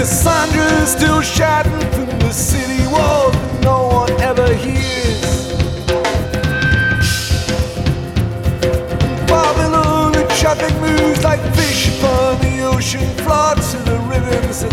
Cassandra's still shouting from the city walls, but no one ever hears. In Babylon, the traffic moves like fish upon the ocean floor to the rhythms of